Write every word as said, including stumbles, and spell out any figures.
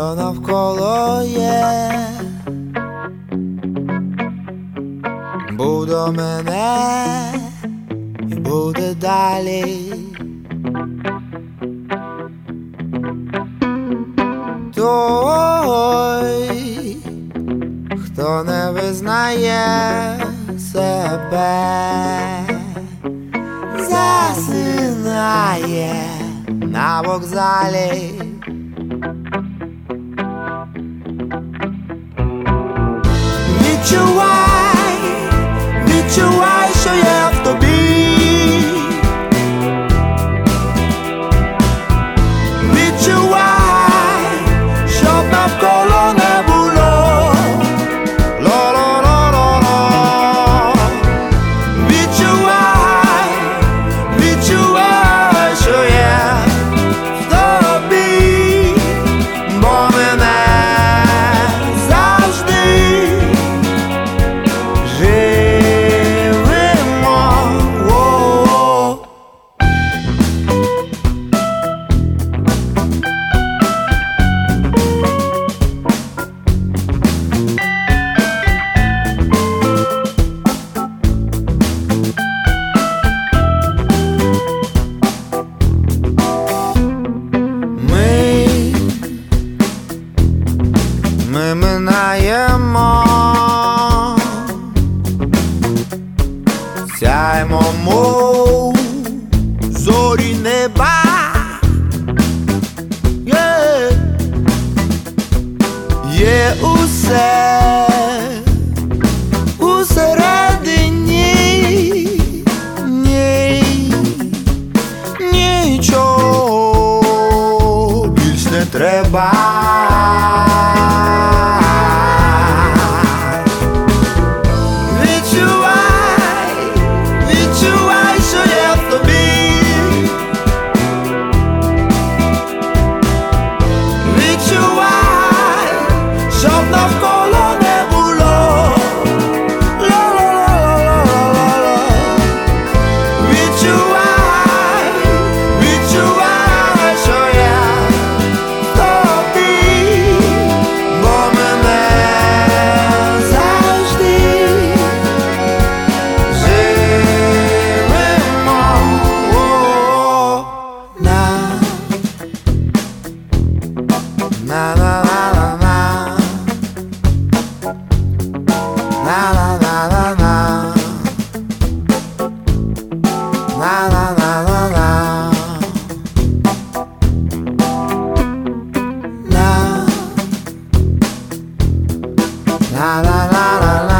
що навколо є, буде мене і буде далі. Той, хто не визнає себе, засинає на вокзалі. Відчувай, відчувай, що є в тобі. Відчувай, щоб навколо не було. Ло-ло-ло-ло-ло. Відчувай, відчувай, що є в тобі, бо мене завжди живемо. О-о-о. Ми, ми минаємо, сяймо, мов зорі неба. Є, є усе усередині, ні, нічого більш не треба. Відчувай, відчувай, що є в тобі. Відчувай, щоб навколо не було. Ла-ла-ла-ла-ла-ла-ла. Відчувай, відчувай, що я в тобі, бо мене завжди живемо. О-о-о. На, на-на-на-на-на, на-на-на-на-на, на-на-на-на-на, на, на-на-на-на-на.